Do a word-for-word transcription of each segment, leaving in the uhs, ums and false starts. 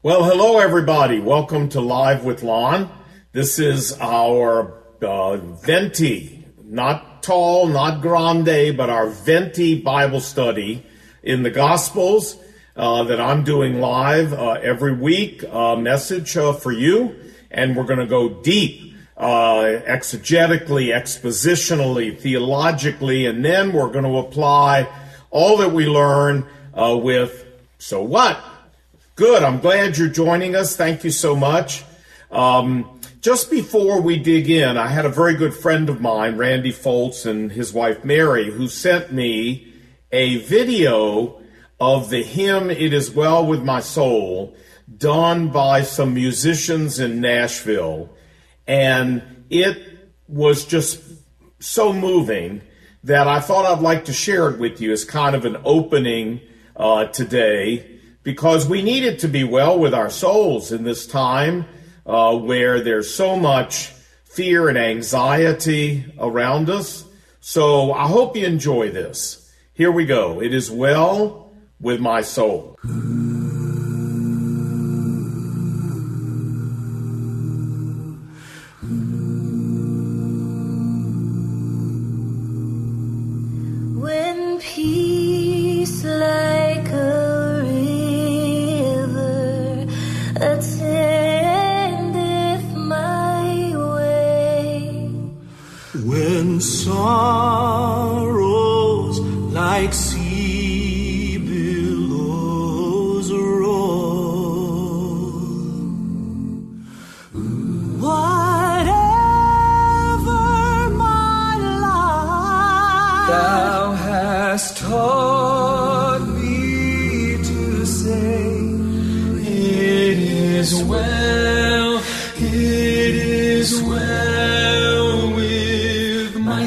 Well, hello, everybody. Welcome to Live with Lon. This is our uh, Venti, not tall, not grande, but our Venti Bible study in the Gospels uh, that I'm doing live uh, every week, a message uh, for you. And we're going to go deep, uh, exegetically, expositionally, theologically, and then we're going to apply all that we learn uh, with, so what? Good. I'm glad you're joining us. Thank you so much. Um, just before we dig in, I had a very good friend of mine, Randy Foltz, and his wife Mary, who sent me a video of the hymn, It Is Well With My Soul, done by some musicians in Nashville. And it was just so moving that I thought I'd like to share it with you as kind of an opening uh, today, because we need it to be well with our souls in this time uh, where there's so much fear and anxiety around us. So I hope you enjoy this. Here we go. It is well with my soul. When peace like a attendeth my way, when sorrows like sea billows roll, whatever my life thou hast taught me to say, it is well, it is well with my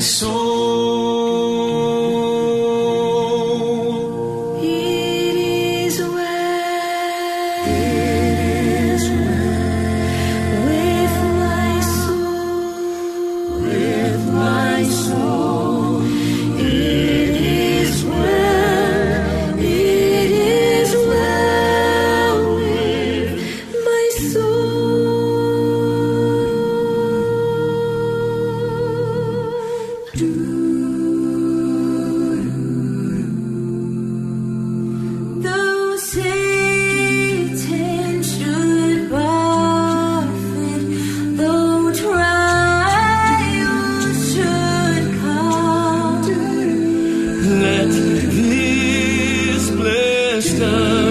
soul. It is well, it is well with my soul, with my soul. It is well, it is well with my soul. Though Satan should buffet, though trials should come, Let this blessed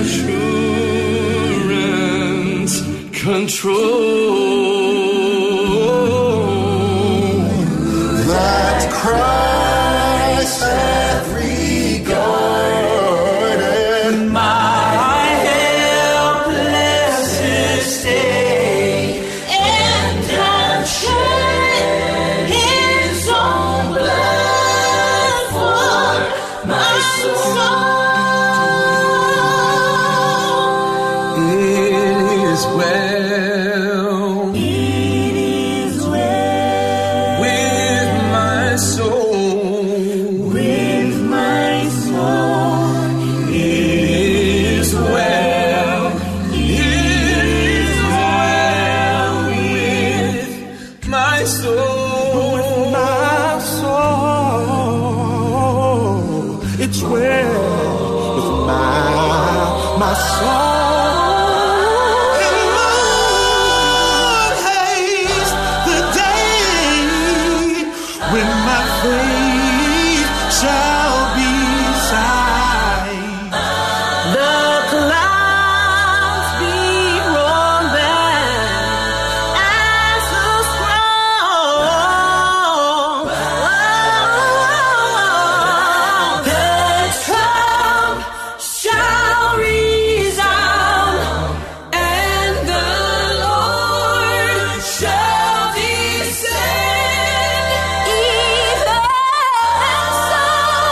assurance control that Christ hath regarded my helpless estate and hath shed his own blood for my soul. It is well, It is well with my soul, with my soul. it is well, it is well with my soul, with my soul, it's well with my, my soul. And Lord, haste the day when my faith shall be sight. The clouds be rolled back as a scroll. The trump shall resound, and the Lord shall descend. Even so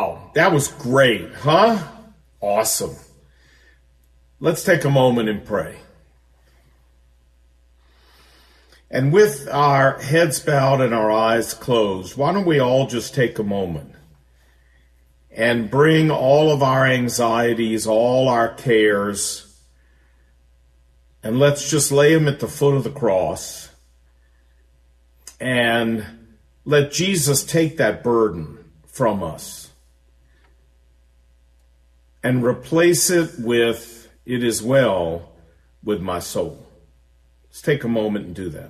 Wow, that was great, huh? Awesome. Let's take a moment and pray. And with our heads bowed and our eyes closed, why don't we all just take a moment and bring all of our anxieties, all our cares, and let's just lay them at the foot of the cross and let Jesus take that burden from us and replace it with, "It is well with my soul." Let's take a moment and do that.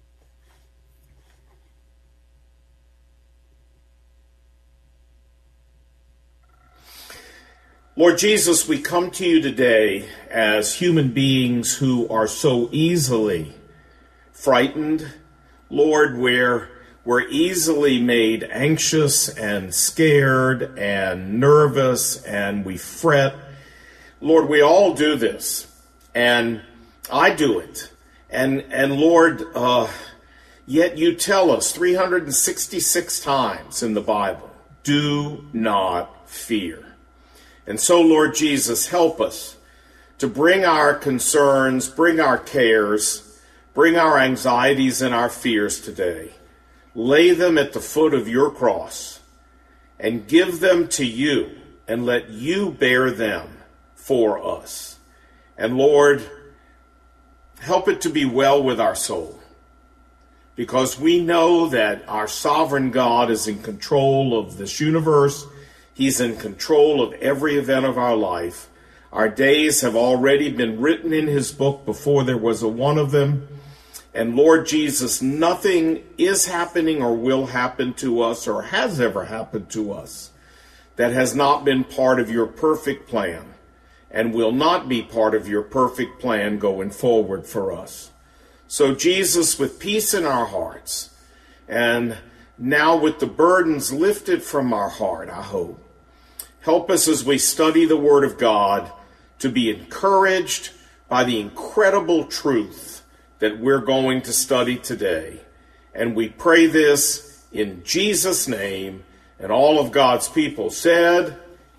Lord Jesus, we come to you today as human beings who are so easily frightened. Lord, we're We're easily made anxious and scared and nervous, and we fret. Lord, we all do this, and I do it. And and Lord, uh, yet you tell us three hundred sixty-six times in the Bible, do not fear. And so, Lord Jesus, help us to bring our concerns, bring our cares, bring our anxieties and our fears today. Lay them at the foot of your cross and give them to you and let you bear them for us. And Lord, help it to be well with our soul, because we know that our sovereign God is in control of this universe. He's in control of every event of our life. Our days have already been written in his book before there was a one of them. And Lord Jesus, nothing is happening or will happen to us or has ever happened to us that has not been part of your perfect plan and will not be part of your perfect plan going forward for us. So Jesus, with peace in our hearts, and now with the burdens lifted from our heart, I hope, help us as we study the Word of God to be encouraged by the incredible truth that we're going to study today. And we pray this in Jesus' name, and all of God's people said,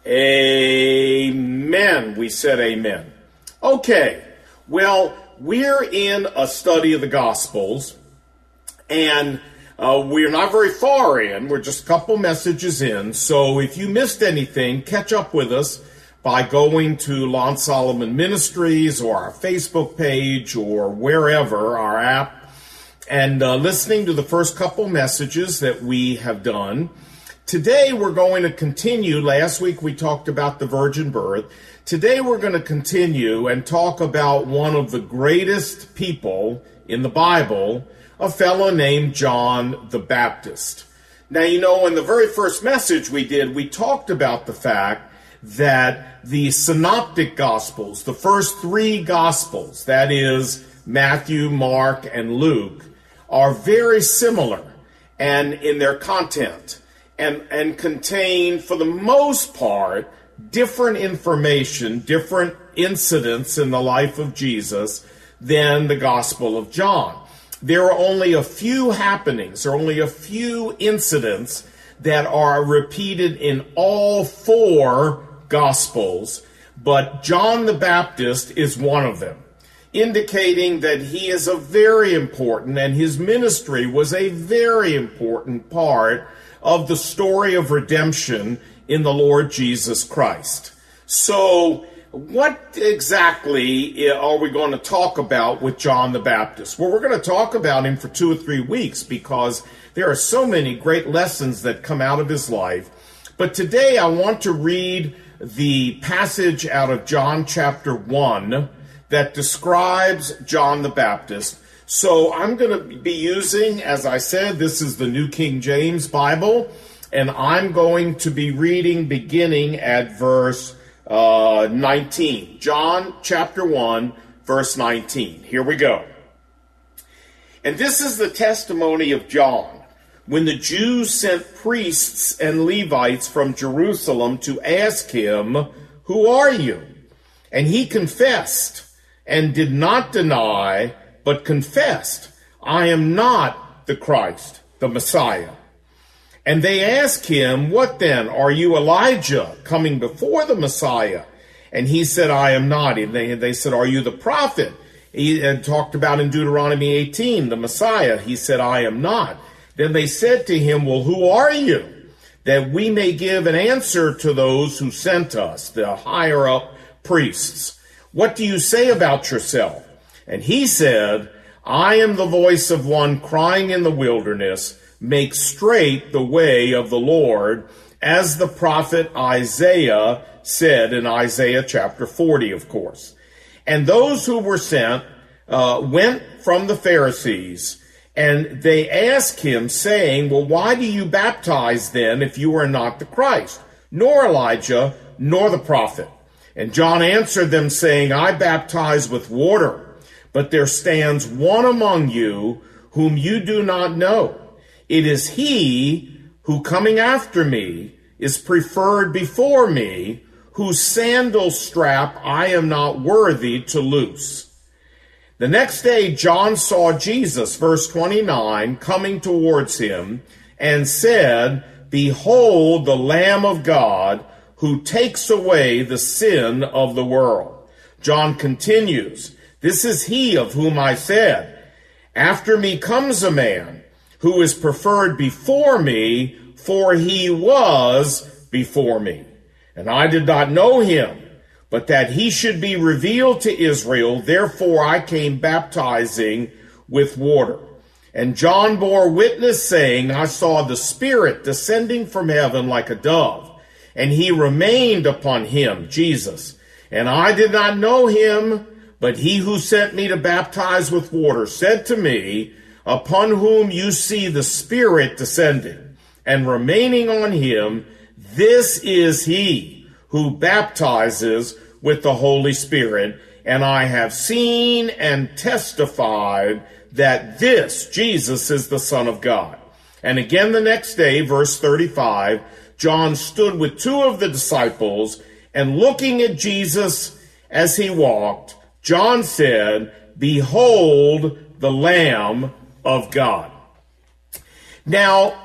amen. We said amen. Okay, well, we're in a study of the Gospels, and uh, we're not very far in. We're just a couple messages in, so if you missed anything, catch up with us by going to Lon Solomon Ministries or our Facebook page or wherever, our app, and uh, listening to the first couple messages that we have done. Today we're going to continue. Last week we talked about the virgin birth. Today we're going to continue and talk about one of the greatest people in the Bible, a fellow named John the Baptist. Now, you know, in the very first message we did, we talked about the fact that the synoptic gospels, the first three gospels, that is Matthew, Mark, and Luke, are very similar and in their content and, and contain, for the most part, different information, different incidents in the life of Jesus than the Gospel of John. There are only a few happenings, there are only a few incidents that are repeated in all four Gospels, but John the Baptist is one of them, indicating that he is a very important, and his ministry was a very important part of the story of redemption in the Lord Jesus Christ. So, what exactly are we going to talk about with John the Baptist? Well, we're going to talk about him for two or three weeks because there are so many great lessons that come out of his life. But today I want to read the passage out of John chapter one that describes John the Baptist. So I'm going to be using, as I said, this is the New King James Bible, and I'm going to be reading beginning at verse uh, nineteen. John chapter one, verse nineteen. Here we go. And this is the testimony of John, when the Jews sent priests and Levites from Jerusalem to ask him, "Who are you?" And he confessed and did not deny, but confessed, "I am not the Christ, the Messiah." And they asked him, what then? Are you Elijah coming before the Messiah? And he said, I am not. And they, they said, are you the prophet? He had talked about in Deuteronomy eighteen, the Messiah. He said, I am not. Then they said to him, well, who are you? That we may give an answer to those who sent us, the higher up priests. What do you say about yourself? And he said, I am the voice of one crying in the wilderness, make straight the way of the Lord, as the prophet Isaiah said in Isaiah chapter forty, of course. And those who were sent uh, went from the Pharisees, and they asked him, saying, well, why do you baptize then if you are not the Christ, nor Elijah, nor the prophet? And John answered them, saying, I baptize with water, but there stands one among you whom you do not know. It is he who, coming after me, is preferred before me, whose sandal strap I am not worthy to loose. The next day John saw Jesus, verse twenty-nine, coming towards him, and said, behold the Lamb of God, who takes away the sin of the world. John continues, this is he of whom I said, after me comes a man who is preferred before me, for he was before me. And I did not know him, but that he should be revealed to Israel. Therefore I came baptizing with water. And John bore witness, saying, I saw the Spirit descending from heaven like a dove, and he remained upon him, Jesus. And I did not know him, but he who sent me to baptize with water said to me, upon whom you see the Spirit descending and remaining on him, this is he who baptizes with the Holy Spirit. And I have seen and testified that this, Jesus, is the Son of God. And again the next day, verse thirty-five, John stood with two of the disciples, and looking at Jesus as he walked, John said, behold the Lamb of God. Now,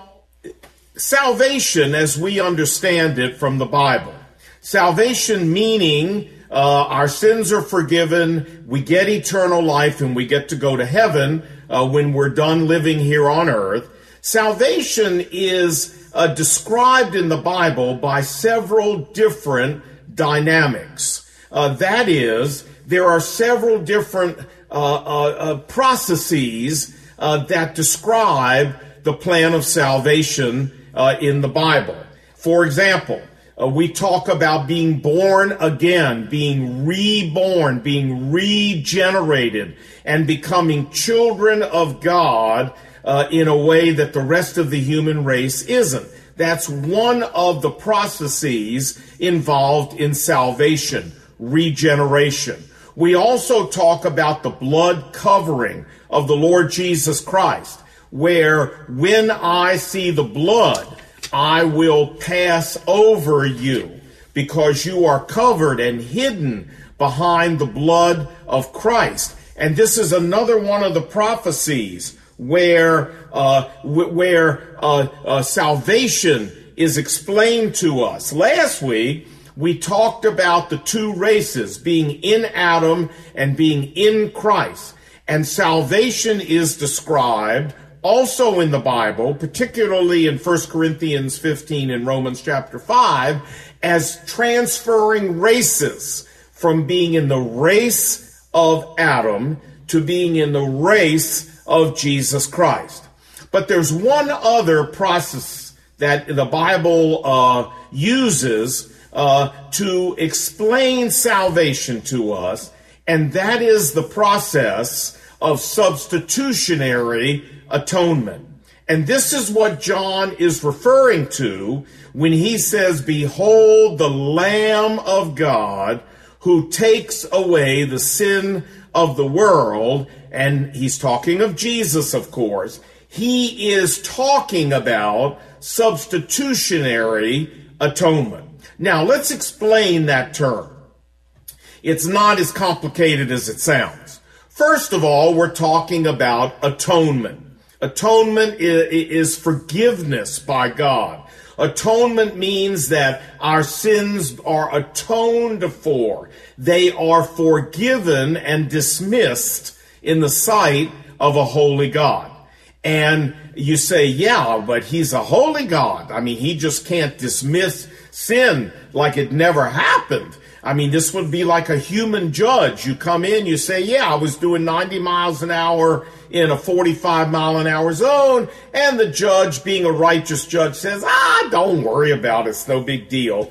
salvation, as we understand it from the Bible, salvation meaning uh, our sins are forgiven, we get eternal life, and we get to go to heaven uh, when we're done living here on earth. Salvation is uh, described in the Bible by several different dynamics. Uh, that is, there are several different uh, uh, uh, processes uh, that describe the plan of salvation uh, in the Bible. For example, uh, we talk about being born again, being reborn, being regenerated, and becoming children of God uh, in a way that the rest of the human race isn't. That's one of the processes involved in salvation, regeneration. We also talk about the blood covering of the Lord Jesus Christ, where when I see the blood, I will pass over you because you are covered and hidden behind the blood of Christ. And this is another one of the prophecies where uh, where uh, uh, salvation is explained to us. Last week, we talked about the two races, being in Adam and being in Christ. And salvation is described also in the Bible, particularly in First Corinthians fifteen and Romans chapter five, as transferring races from being in the race of Adam to being in the race of Jesus Christ. But there's one other process that the Bible uh, uses uh, to explain salvation to us, and that is the process of substitutionary atonement. And this is what John is referring to when he says, behold the Lamb of God who takes away the sin of the world. And he's talking of Jesus, of course. He is talking about substitutionary atonement. Now, let's explain that term. It's not as complicated as it sounds. First of all, we're talking about atonement. Atonement is forgiveness by God. Atonement means that our sins are atoned for. They are forgiven and dismissed in the sight of a holy God. And you say, yeah, but he's a holy God. I mean, he just can't dismiss sin like it never happened. I mean, this would be like a human judge. You come in, you say, yeah, I was doing ninety miles an hour in a forty-five mile an hour zone. And the judge, being a righteous judge, says, ah, don't worry about it. It's no big deal.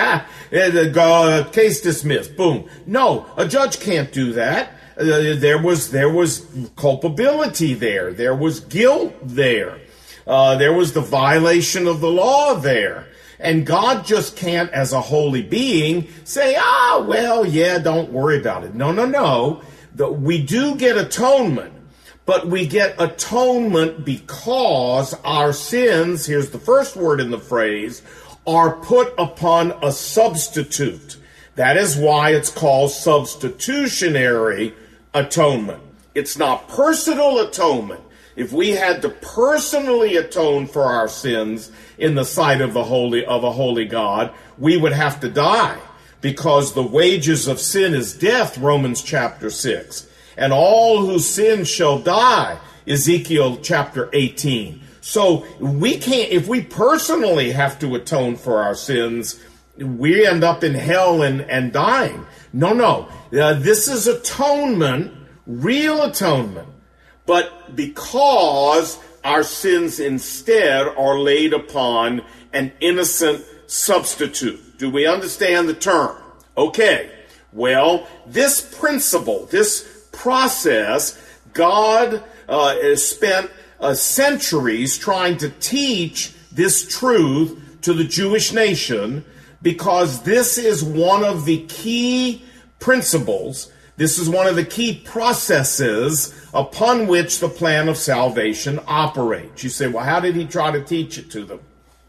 Case dismissed. Boom. No, a judge can't do that. Uh, there was, there was culpability there. There was guilt there. Uh, there was the violation of the law there. And God just can't, as a holy being, say, ah, well, yeah, don't worry about it. No, no, no. The, we do get atonement, but we get atonement because our sins, here's the first word in the phrase, are put upon a substitute. That is why it's called substitutionary atonement. It's not personal atonement. If we had to personally atone for our sins in the sight of the holy of a holy God, we would have to die, because the wages of sin is death, Romans chapter six. And all who sin shall die, Ezekiel chapter eighteen. So we can't, if we personally have to atone for our sins, we end up in hell and, and dying. No, no. Uh, this is atonement, real atonement. But because our sins instead are laid upon an innocent substitute. Do we understand the term? Okay. Well, this principle, this process, God uh, spent uh, centuries trying to teach this truth to the Jewish nation, because this is one of the key principles. This is one of the key processes upon which the plan of salvation operates. You say, well, how did he try to teach it to them?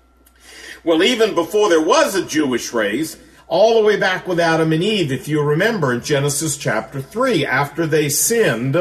Well, even before there was a Jewish race, all the way back with Adam and Eve, if you remember in Genesis chapter three, after they sinned,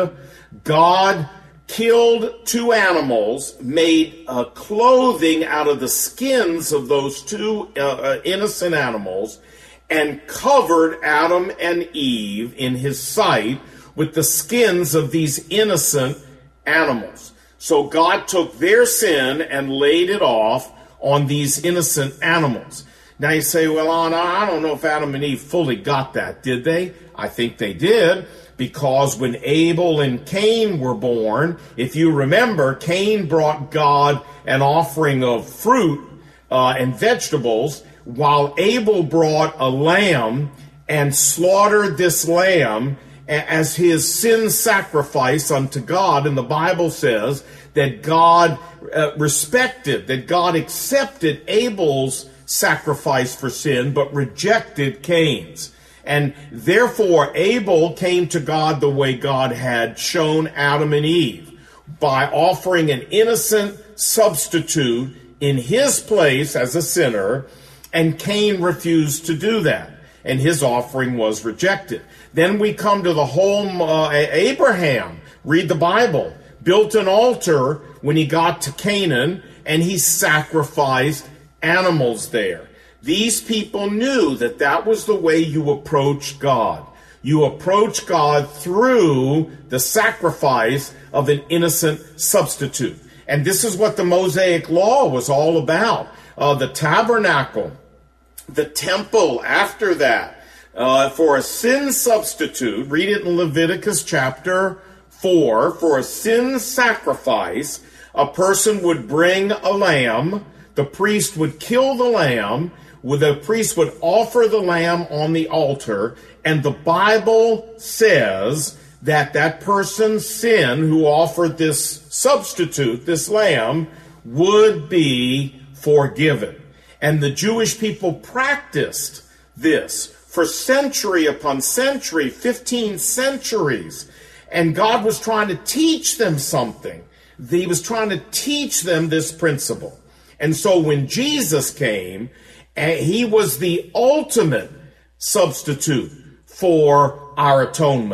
God killed two animals, made uh, clothing out of the skins of those two uh, uh, innocent animals, and covered Adam and Eve in his sight with the skins of these innocent animals. So God took their sin and laid it off on these innocent animals. Now you say, well, Anna, I don't know if Adam and Eve fully got that, did they? I think they did, because when Abel and Cain were born, if you remember, Cain brought God an offering of fruit uh, and vegetables, while Abel brought a lamb and slaughtered this lamb as his sin sacrifice unto God. And the Bible says that God uh, respected, that God accepted Abel's sacrifice for sin, but rejected Cain's. And therefore, Abel came to God the way God had shown Adam and Eve, by offering an innocent substitute in his place as a sinner. And Cain refused to do that, and his offering was rejected. Then we come to the home, uh, Abraham, read the Bible, built an altar when he got to Canaan, and he sacrificed animals there. These people knew that that was the way you approach God. You approach God through the sacrifice of an innocent substitute. And this is what the Mosaic Law was all about. Uh, the tabernacle, the temple after that, uh, for a sin substitute, read it in Leviticus chapter four, for a sin sacrifice, a person would bring a lamb, the priest would kill the lamb, the priest would offer the lamb on the altar, and the Bible says that that person's sin who offered this substitute, this lamb, would be forgiven. And the Jewish people practiced this for century upon century, fifteen centuries. And God was trying to teach them something. He was trying to teach them this principle. And so when Jesus came, he was the ultimate substitute for our atonement.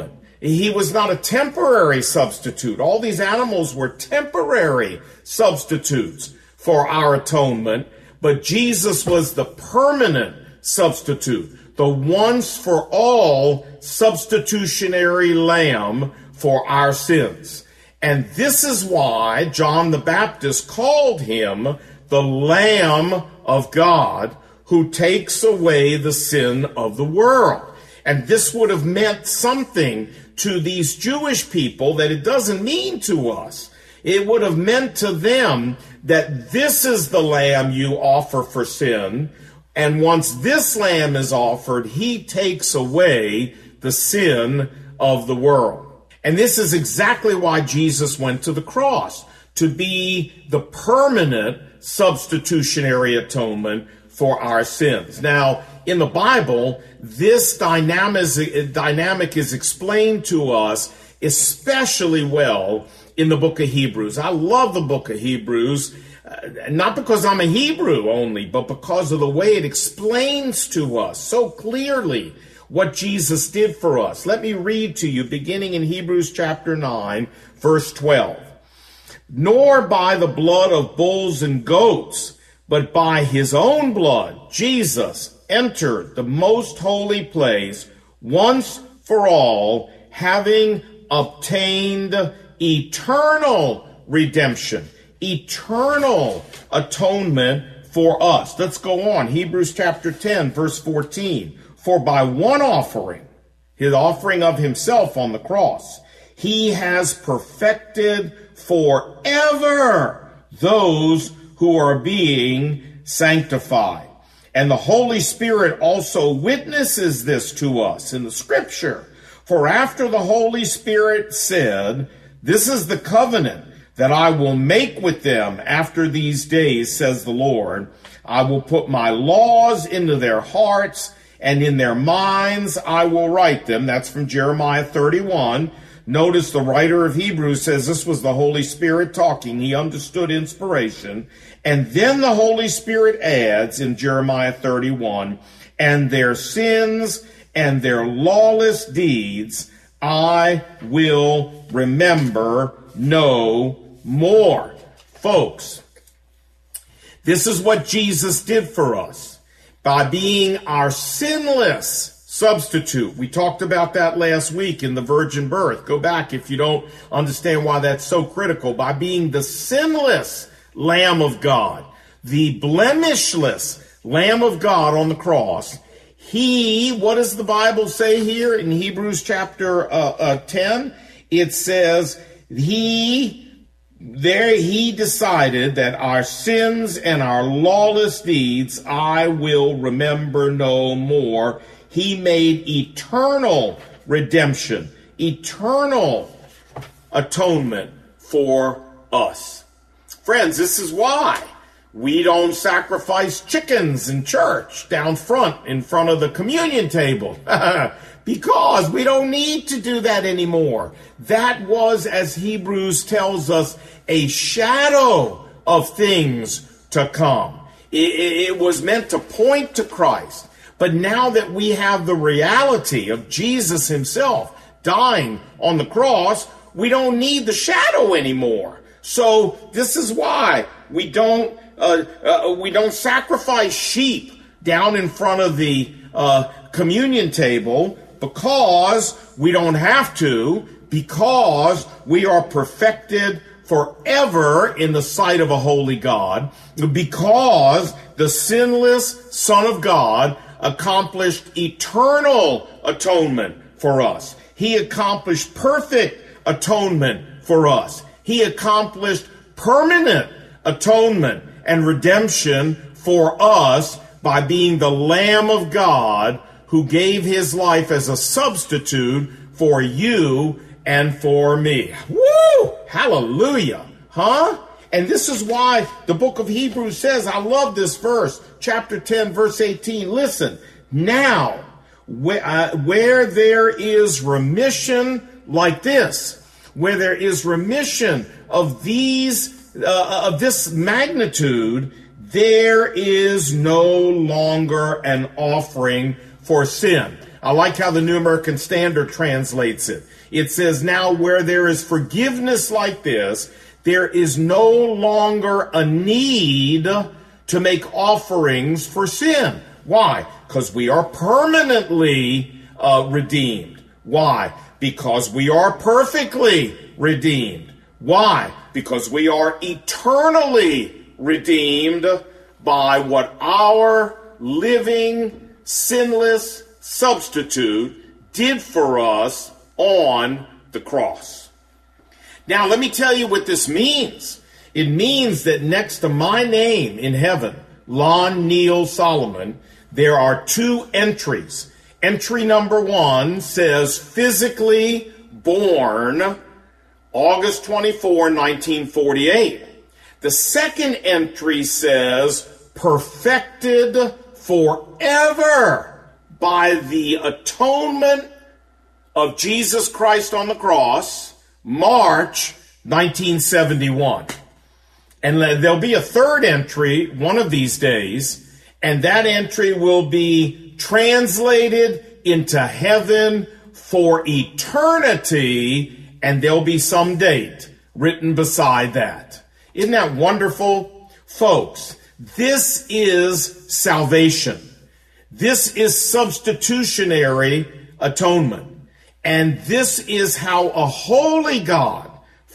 He was not a temporary substitute. All these animals were temporary substitutes for our atonement, but Jesus was the permanent substitute, the once for all substitutionary lamb for our sins. And this is why John the Baptist called him the Lamb of God who takes away the sin of the world. And this would have meant something to these Jewish people that it doesn't mean to us. It would have meant to them that this is the lamb you offer for sin, and once this lamb is offered, he takes away the sin of the world. And this is exactly why Jesus went to the cross, to be the permanent substitutionary atonement for our sins. Now, in the Bible, this dynamic, dynamic is explained to us especially well in the book of Hebrews. I love the book of Hebrews, uh, not because I'm a Hebrew only, but because of the way it explains to us so clearly what Jesus did for us. Let me read to you, beginning in Hebrews chapter nine, verse twelve. Nor by the blood of bulls and goats, but by his own blood, Jesus entered the most holy place once for all, having obtained eternal redemption, eternal atonement for us. Let's go on. Hebrews chapter ten, verse fourteen. For by one offering, his offering of himself on the cross, he has perfected forever those who are being sanctified. And the Holy Spirit also witnesses this to us in the scripture. For after the Holy Spirit said, this is the covenant that I will make with them after these days, says the Lord. I will put my laws into their hearts, and in their minds I will write them. That's from Jeremiah thirty-one. Notice the writer of Hebrews says this was the Holy Spirit talking. He understood inspiration. And then the Holy Spirit adds in Jeremiah thirty-one, and their sins and their lawless deeds I will remember no more. Folks, this is what Jesus did for us by being our sinless substitute. We talked about that last week in the virgin birth. Go back if you don't understand why that's so critical. By being the sinless Lamb of God, the blemishless Lamb of God on the cross, he, what does the Bible say here in Hebrews chapter uh, uh, ten? It says, he, there he decided that our sins and our lawless deeds I will remember no more. He made eternal redemption, eternal atonement for us. Friends, this is why we don't sacrifice chickens in church down front in front of the communion table. Because we don't need to do that anymore. That was, as Hebrews tells us, a shadow of things to come. It, it was meant to point to Christ. But now that we have the reality of Jesus himself dying on the cross, we don't need the shadow anymore. So this is why we don't uh, uh, we don't sacrifice sheep down in front of the uh, communion table, because we don't have to, because we are perfected forever in the sight of a holy God, because the sinless Son of God accomplished eternal atonement for us. He accomplished perfect atonement for us. He accomplished permanent atonement and redemption for us by being the Lamb of God who gave his life as a substitute for you and for me. Woo! Hallelujah! Huh? And this is why the book of Hebrews says, I love this verse, chapter ten, verse eighteen. Listen, now, where, uh, where there is remission like this, where there is remission of these, uh, of this magnitude, there is no longer an offering for sin. I like how the New American Standard translates it. It says, now where there is forgiveness like this, there is no longer a need to make offerings for sin. Why? Because we are permanently uh, redeemed. Why? Because we are perfectly redeemed. Why? Because we are eternally redeemed by what our living, sinless substitute did for us on the cross. Now, let me tell you what this means. It means that next to my name in heaven, Lon Neal Solomon, there are two entries. Entry number one says, physically born August twenty-fourth, nineteen forty-eight. The second entry says, perfected forever by the atonement of Jesus Christ on the cross, March nineteen seventy-one. And there'll be a third entry one of these days, and that entry will be translated into heaven for eternity, and there'll be some date written beside that. Isn't that wonderful? Folks, this is salvation. This is substitutionary atonement. And this is how a holy God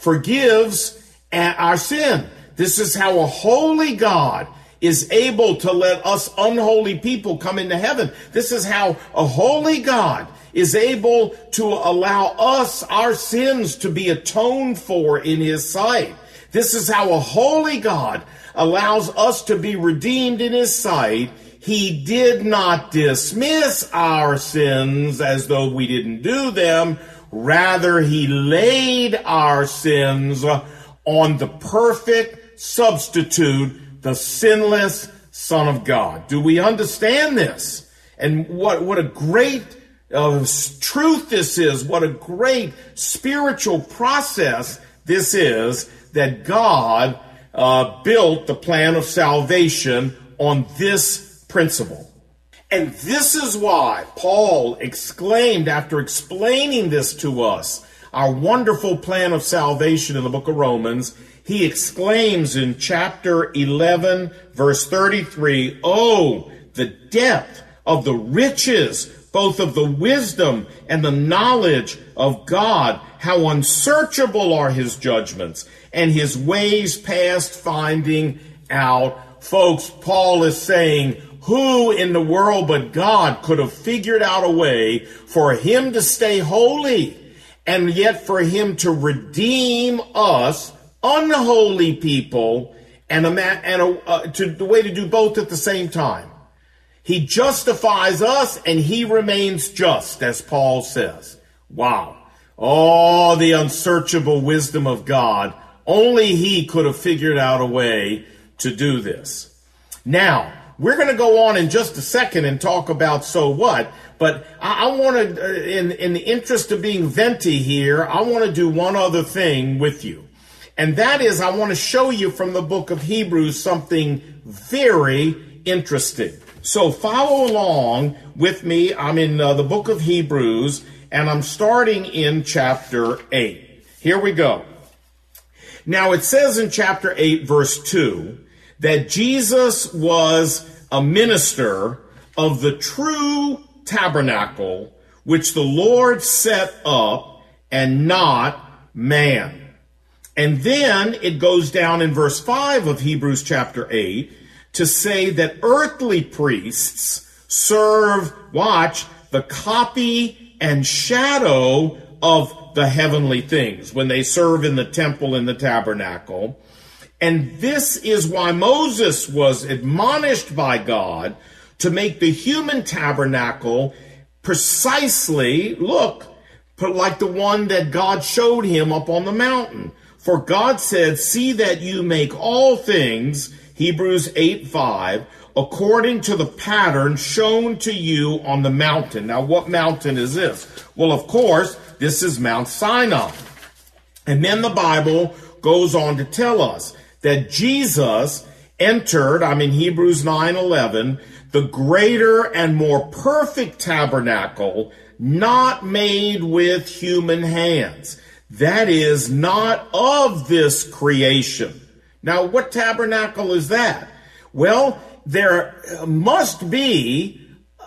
forgives our sin. This is how a holy God is able to let us unholy people come into heaven. This is how a holy God is able to allow us, our sins, to be atoned for in his sight. This is how a holy God allows us to be redeemed in his sight. He did not dismiss our sins as though we didn't do them. Rather, he laid our sins on the perfect substitute, the sinless Son of God. Do we understand this? And what, what a great uh, truth this is. What a great spiritual process this is, that God uh, built the plan of salvation on this principle. And this is why Paul exclaimed, after explaining this to us, our wonderful plan of salvation in the book of Romans, he exclaims in chapter eleven, verse thirty-three, "Oh, the depth of the riches, both of the wisdom and the knowledge of God, how unsearchable are his judgments, and his ways past finding out." Folks, Paul is saying, who in the world but God could have figured out a way for him to stay holy, and yet for him to redeem us, unholy people, and a, and a, uh, to the way to do both at the same time? He justifies us, and he remains just, as Paul says. Wow. Oh, the unsearchable wisdom of God. Only he could have figured out a way to do this. Now, we're going to go on in just a second and talk about so what, but I, I want to, uh, in, in the interest of being venti here, I want to do one other thing with you. And that is, I want to show you from the book of Hebrews something very interesting. So follow along with me. I'm in uh, the book of Hebrews, and I'm starting in chapter eight. Here we go. Now, it says in chapter eight, verse two, that Jesus was a minister of the true tabernacle, which the Lord set up, and not man. And then it goes down in verse five of Hebrews chapter eight to say that earthly priests serve, watch, the copy and shadow of the heavenly things when they serve in the temple and the tabernacle. And this is why Moses was admonished by God to make the human tabernacle precisely, look, like the one that God showed him up on the mountain. For God said, "See that you make all things," Hebrews eight five, "according to the pattern shown to you on the mountain." Now, what mountain is this? Well, of course, this is Mount Sinai. And then the Bible goes on to tell us that Jesus entered, I'm in Hebrews nine eleven, the greater and more perfect tabernacle, not made with human hands. That is not of this creation. Now, what tabernacle is that? Well, there must be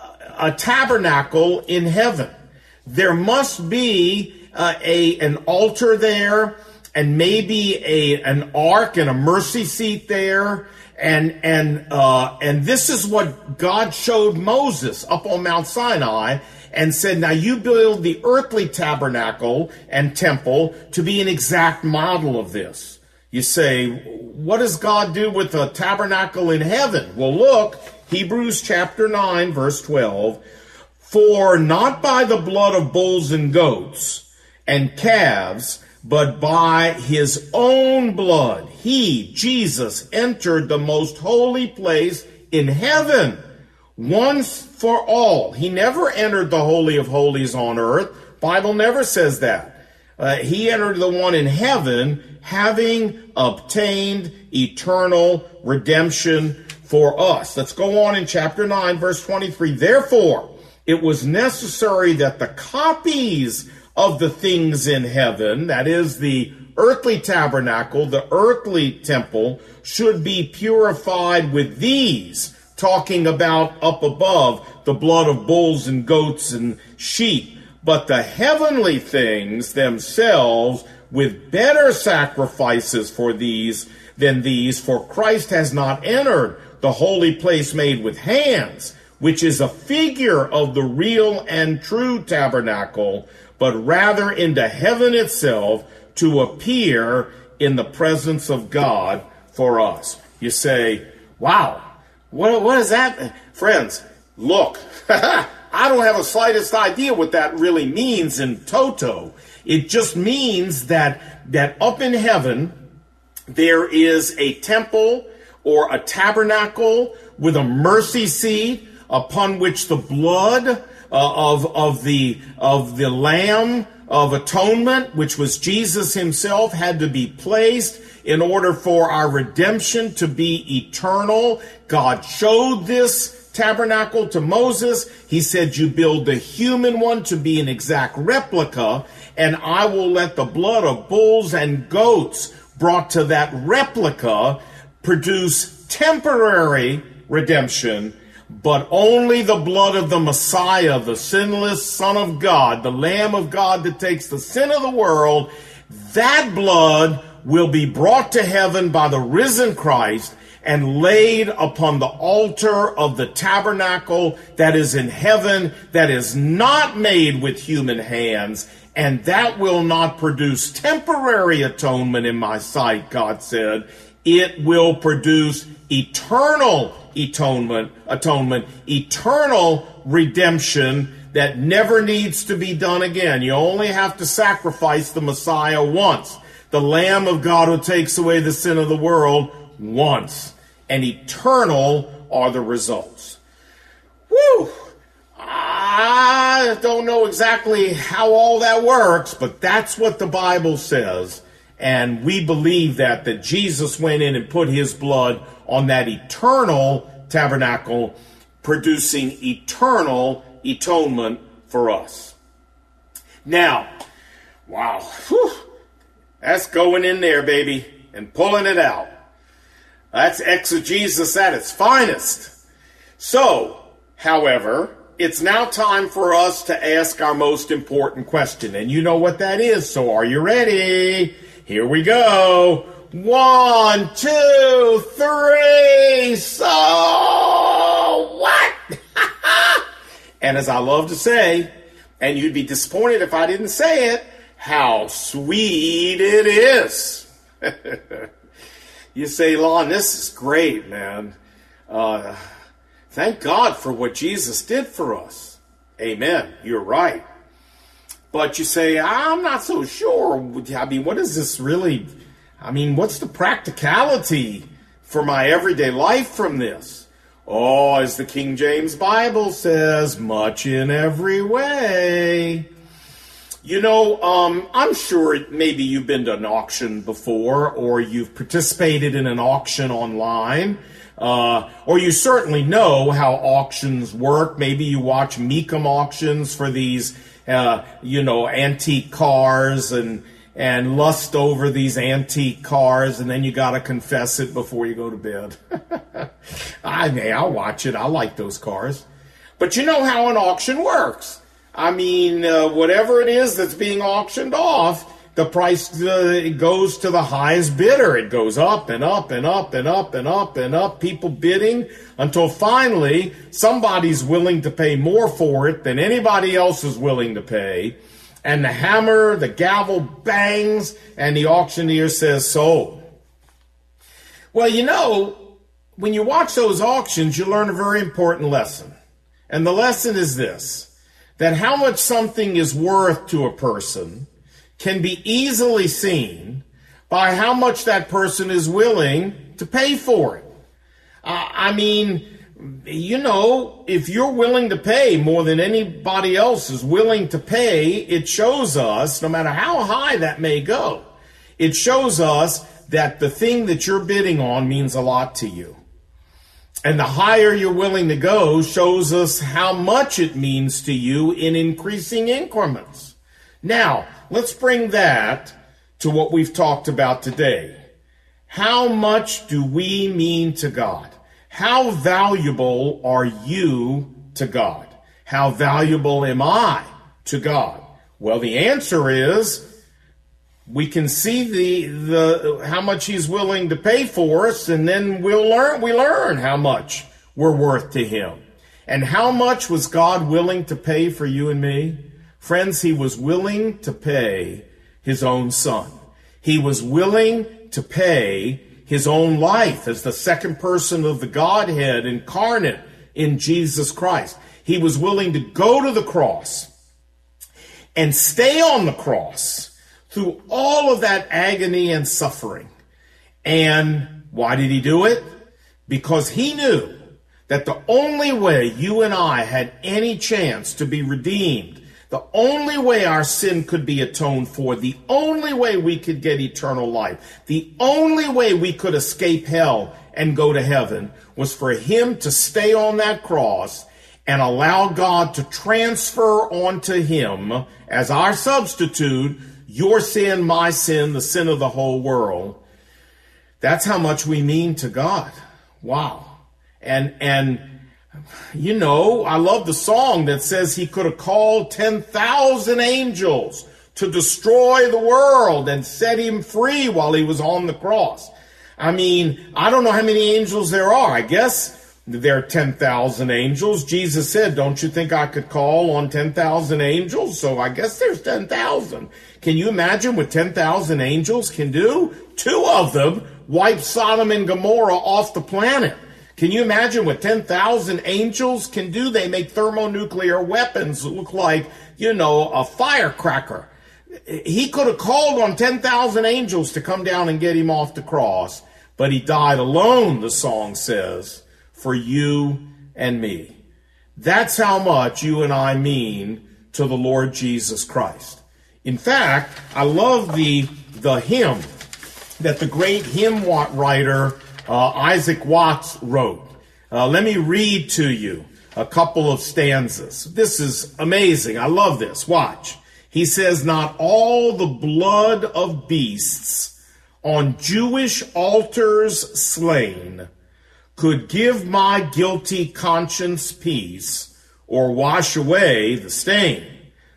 a tabernacle in heaven. There must be uh, a an altar there, and maybe a an ark and a mercy seat there, and and uh, and this is what God showed Moses up on Mount Sinai, and said, now you build the earthly tabernacle and temple to be an exact model of this. You say, what does God do with the tabernacle in heaven? Well, look, Hebrews chapter nine, verse twelve. For not by the blood of bulls and goats and calves, but by his own blood, he, Jesus, entered the most holy place in heaven once for all. He never entered the Holy of Holies on earth. Bible never says that. Uh, he entered the one in heaven, having obtained eternal redemption for us. Let's go on in chapter nine, verse twenty-three. Therefore, it was necessary that the copies of the things in heaven, that is the earthly tabernacle, the earthly temple, should be purified with these, talking about up above the blood of bulls and goats and sheep, but the heavenly things themselves with better sacrifices for these than these, for Christ has not entered the holy place made with hands, which is a figure of the real and true tabernacle, but rather into heaven itself to appear in the presence of God for us. You say, wow, what, what is that? Friends, look, I don't have the slightest idea what that really means in toto. It just means that, that up in heaven, there is a temple or a tabernacle with a mercy seat, upon which the blood uh, of of the of the Lamb of Atonement, which was Jesus himself, had to be placed in order for our redemption to be eternal. God showed this tabernacle to Moses. He said, you build the human one to be an exact replica, and I will let the blood of bulls and goats brought to that replica produce temporary redemption, but only the blood of the Messiah, the sinless Son of God, the Lamb of God that takes the sin of the world, that blood will be brought to heaven by the risen Christ and laid upon the altar of the tabernacle that is in heaven, that is not made with human hands, and that will not produce temporary atonement in my sight, God said. It will produce eternal atonement, atonement, eternal redemption that never needs to be done again. You only have to sacrifice the Messiah once. The Lamb of God who takes away the sin of the world once. And eternal are the results. Woo! I don't know exactly how all that works, but that's what the Bible says. And we believe that, that Jesus went in and put his blood on that eternal tabernacle, producing eternal atonement for us. Now, wow, whew, that's going in there, baby, and pulling it out. That's exegesis at its finest. So, however, it's now time for us to ask our most important question. And you know what that is, so are you ready? Here we go. One, two, three. So what? And as I love to say, and you'd be disappointed if I didn't say it, how sweet it is. You say, Lon, this is great, man. Uh, thank God for what Jesus did for us. Amen. You're right. But you say, I'm not so sure. I mean, what is this really? I mean, what's the practicality for my everyday life from this? Oh, as the King James Bible says, much in every way. You know, um, I'm sure maybe you've been to an auction before, or you've participated in an auction online. Uh, or you certainly know how auctions work. Maybe you watch Mecum auctions for these, uh, you know, antique cars and, and lust over these antique cars, and then you gotta confess it before you go to bed. I mean, I'll watch it. I like those cars. But you know how an auction works. I mean, uh, whatever it is that's being auctioned off, the price uh, it goes to the highest bidder. It goes up and up and up and up and up and up, people bidding until finally somebody's willing to pay more for it than anybody else is willing to pay. And the hammer, the gavel bangs, and the auctioneer says, sold. Well, you know, when you watch those auctions, you learn a very important lesson. And the lesson is this, that how much something is worth to a person can be easily seen by how much that person is willing to pay for it. Uh, I mean, you know, if you're willing to pay more than anybody else is willing to pay, it shows us, no matter how high that may go, it shows us that the thing that you're bidding on means a lot to you. And the higher you're willing to go shows us how much it means to you in increasing increments. Now, let's bring that to what we've talked about today. How much do we mean to God? How valuable are you to God? How valuable am I to God? Well, the answer is we can see the the how much he's willing to pay for us, and then we'll learn we learn how much we're worth to him. And how much was God willing to pay for you and me? Friends, he was willing to pay his own son. He was willing to pay his own life as the second person of the Godhead incarnate in Jesus Christ. He was willing to go to the cross and stay on the cross through all of that agony and suffering. And why did he do it? Because he knew that the only way you and I had any chance to be redeemed, the only way our sin could be atoned for, the only way we could get eternal life, the only way we could escape hell and go to heaven was for him to stay on that cross and allow God to transfer onto him as our substitute your sin, my sin, the sin of the whole world. That's how much we mean to God. Wow. And, and, you know, I love the song that says he could have called ten thousand angels to destroy the world and set him free while he was on the cross. I mean, I don't know how many angels there are. I guess there are ten thousand angels. Jesus said, don't you think I could call on ten thousand angels? So I guess there's ten thousand. Can you imagine what ten thousand angels can do? Two of them wiped Sodom and Gomorrah off the planet. Can you imagine what ten thousand angels can do? They make thermonuclear weapons look like, you know, a firecracker. He could have called on ten thousand angels to come down and get him off the cross, but he died alone, the song says, for you and me. That's how much you and I mean to the Lord Jesus Christ. In fact, I love the, the hymn that the great hymn writer uh, Isaac Watts wrote. Uh, let me read to you a couple of stanzas. This is amazing. I love this. Watch. He says, not all the blood of beasts on Jewish altars slain could give my guilty conscience peace or wash away the stain.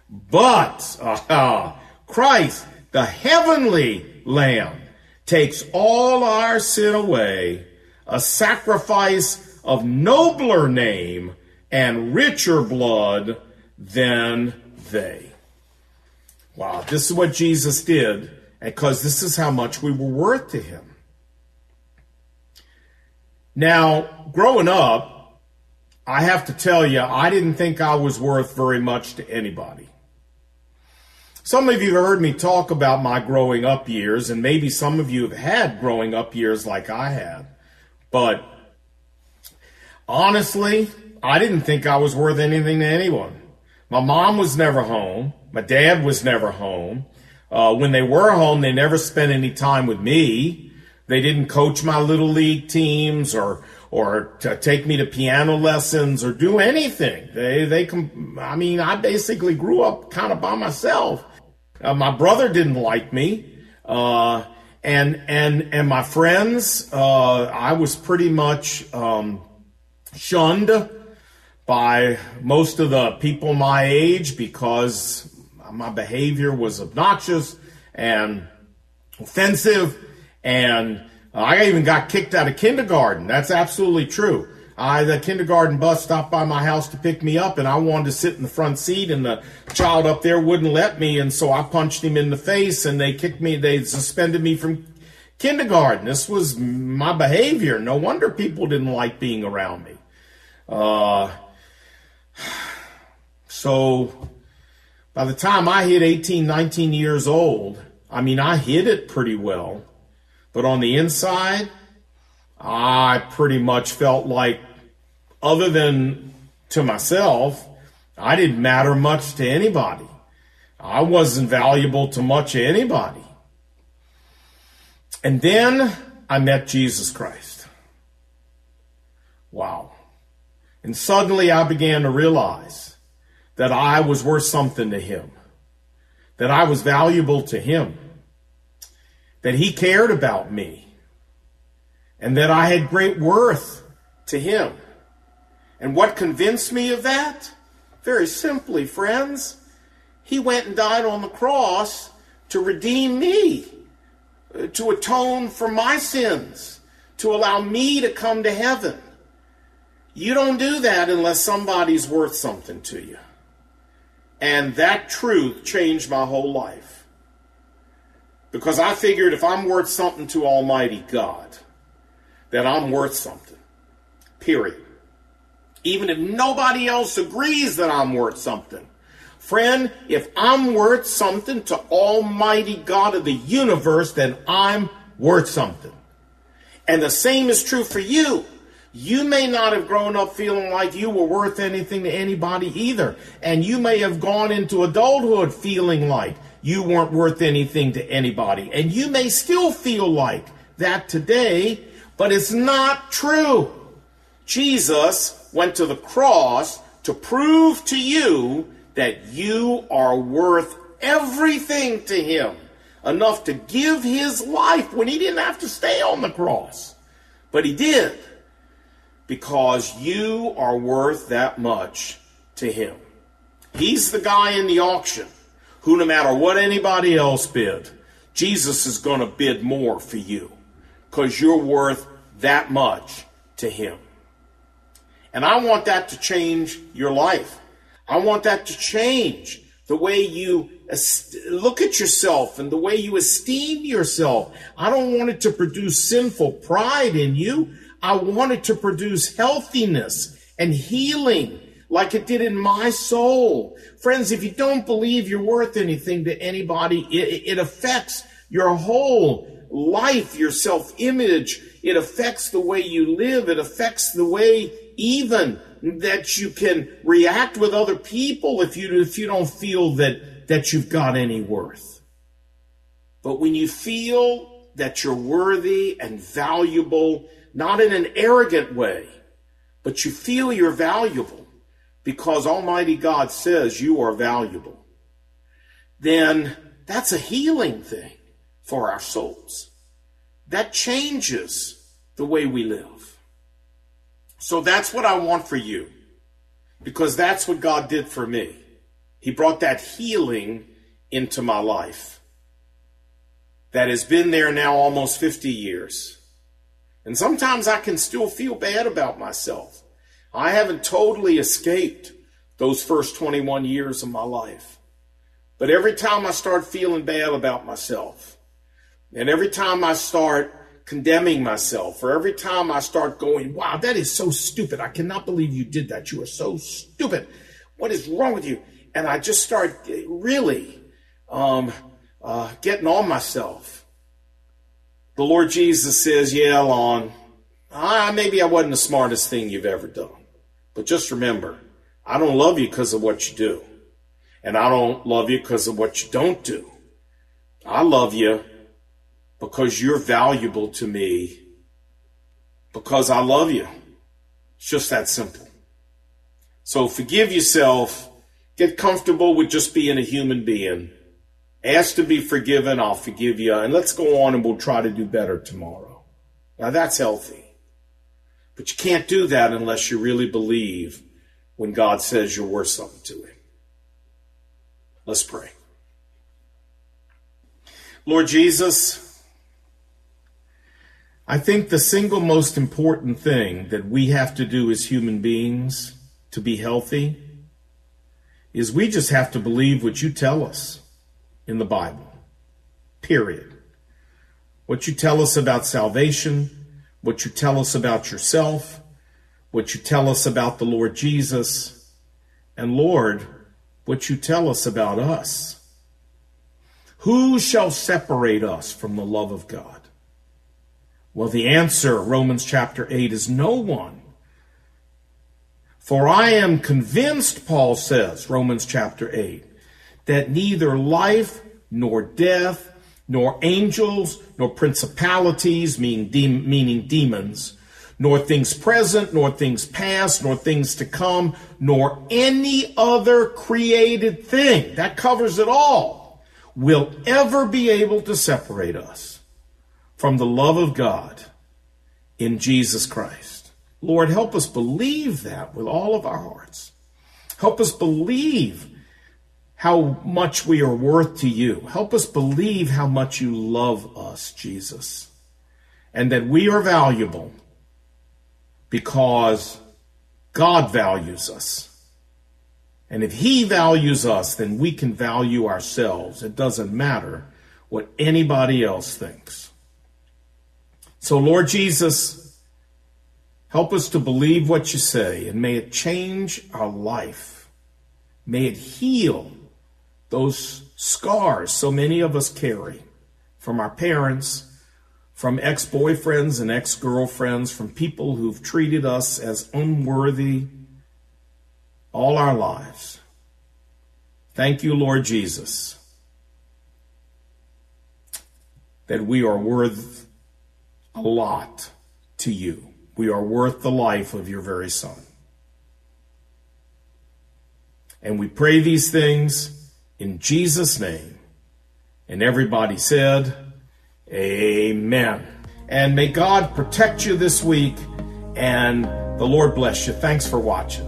But uh, Christ, the heavenly Lamb, takes all our sin away, a sacrifice of nobler name and richer blood than they. Wow, this is what Jesus did, because this is how much we were worth to him. Now, growing up, I have to tell you, I didn't think I was worth very much to anybody. Some of you have heard me talk about my growing up years, and maybe some of you have had growing up years like I had. But honestly, I didn't think I was worth anything to anyone. My mom was never home. My dad was never home. Uh, when they were home, they never spent any time with me. They didn't coach my little league teams or, or to take me to piano lessons or do anything. They, they, com- I mean, I basically grew up kind of by myself. Uh, my brother didn't like me. Uh, and, and, and my friends, uh, I was pretty much, um, shunned by most of the people my age because my behavior was obnoxious and offensive, and I even got kicked out of kindergarten. That's absolutely true. I, the kindergarten bus stopped by my house to pick me up, and I wanted to sit in the front seat, and the child up there wouldn't let me, and so I punched him in the face, and they kicked me, they suspended me from kindergarten. This was my behavior. No wonder people didn't like being around me. Uh, so by the time I hit eighteen, nineteen years old, I mean, I hid it pretty well, but on the inside, I pretty much felt like, other than to myself, I didn't matter much to anybody. I wasn't valuable to much of anybody. And then I met Jesus Christ. Wow. And suddenly I began to realize that I was worth something to him, that I was valuable to him, that he cared about me, and that I had great worth to him. And what convinced me of that? Very simply, friends, he went and died on the cross to redeem me, to atone for my sins, to allow me to come to heaven. You don't do that unless somebody's worth something to you. And that truth changed my whole life. Because I figured if I'm worth something to Almighty God, that I'm worth something. Period. Even if nobody else agrees that I'm worth something. Friend, if I'm worth something to Almighty God of the universe, then I'm worth something. And the same is true for you. You may not have grown up feeling like you were worth anything to anybody either. And you may have gone into adulthood feeling like you weren't worth anything to anybody. And you may still feel like that today, but it's not true. Jesus went to the cross to prove to you that you are worth everything to him, enough to give his life when he didn't have to stay on the cross. But he did, because you are worth that much to him. He's the guy in the auction who, no matter what anybody else bid, Jesus is going to bid more for you, because you're worth that much to him. And I want that to change your life. I want that to change the way you look at yourself and the way you esteem yourself. I don't want it to produce sinful pride in you. I want it to produce healthiness and healing like it did in my soul. Friends, if you don't believe you're worth anything to anybody, it, it affects your whole life, your self-image. It affects the way you live. It affects the way even that you can react with other people if you if you don't feel that, that you've got any worth. But when you feel that you're worthy and valuable, not in an arrogant way, but you feel you're valuable because Almighty God says you are valuable, then that's a healing thing for our souls. That changes the way we live. So that's what I want for you, because that's what God did for me. He brought that healing into my life that has been there now almost fifty years. And sometimes I can still feel bad about myself. I haven't totally escaped those first twenty-one years of my life. But every time I start feeling bad about myself, and every time I start condemning myself, or every time I start going, wow, that is so stupid. I cannot believe you did that. You are so stupid. What is wrong with you? And I just start really um, uh, getting on myself. The Lord Jesus says, yeah, Lon, ah, maybe I wasn't the smartest thing you've ever done. But just remember, I don't love you because of what you do. And I don't love you because of what you don't do. I love you because you're valuable to me, because I love you. It's just that simple. So forgive yourself. Get comfortable with just being a human being. Ask to be forgiven. I'll forgive you. And let's go on and we'll try to do better tomorrow. Now that's healthy. But you can't do that unless you really believe when God says you're worth something to him. Let's pray. Lord Jesus, I think the single most important thing that we have to do as human beings to be healthy is we just have to believe what you tell us in the Bible, period. What you tell us about salvation, what you tell us about yourself, what you tell us about the Lord Jesus, and Lord, what you tell us about us. Who shall separate us from the love of God? Well, the answer, Romans chapter eight, is no one. For I am convinced, Paul says, Romans chapter eight, that neither life nor death, nor angels, nor principalities, meaning, de- meaning demons, nor things present, nor things past, nor things to come, nor any other created thing, that covers it all, will ever be able to separate us from the love of God in Jesus Christ. Lord, help us believe that with all of our hearts. Help us believe how much we are worth to you. Help us believe how much you love us, Jesus, and that we are valuable because God values us. And if he values us, then we can value ourselves. It doesn't matter what anybody else thinks. So, Lord Jesus, help us to believe what you say, and may it change our life. May it heal those scars so many of us carry from our parents, from ex-boyfriends and ex-girlfriends, from people who've treated us as unworthy all our lives. Thank you, Lord Jesus, that we are worth a lot to you. We are worth the life of your very Son. And we pray these things in Jesus' name. And everybody said, amen. And may God protect you this week, and the Lord bless you. Thanks for watching.